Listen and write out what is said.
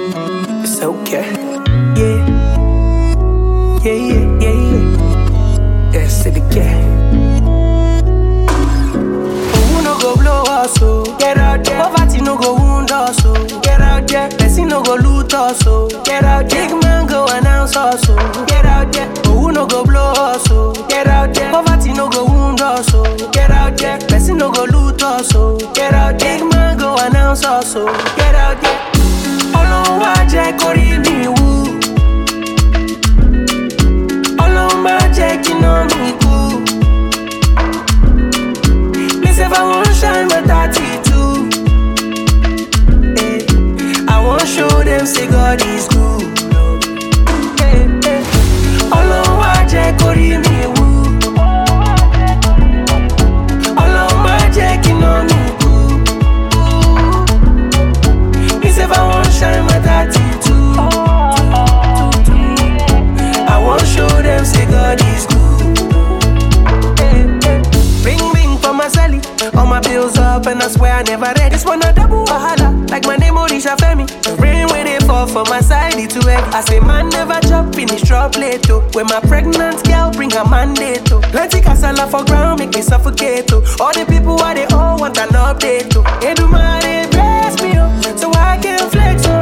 It's okay. Yeah. Yes, it again. Who no go blow us, so get out there. Poverty no go wound us, so get out there. Person no go loot us, so get out there. Big man go announce us, so get out there. Who no go blow us, so get out there. Poverty no go wound us, so get out there. Person no go loot us, so get out there. Big man go announce us, so get out there. Ọlọ́run wá jẹ́ kó rí mi wú. Ọlọ́run má jẹ́ kí iná mi kú. Me say I wan shine my 32. I wan show them say God is good. Ọlọ́run wá jẹ́ kó rí mi wú. Ọlọ́run má jẹ́ kí iná mi kú. Me say I wan shine my 32. I wan show them say God is good. Ring for my celly. All my bills up and I swear I never read. This one a double wahala, like my name Odisha Femi. The rain when they fall for my side, it too heavy. I say man never chop, finish drop late oh. When my pregnant girl bring her mandate oh. Plenty casala for ground, make me suffocate oh. All the people why they all want an update oh. Edumare bless me oh, so I can flex oh.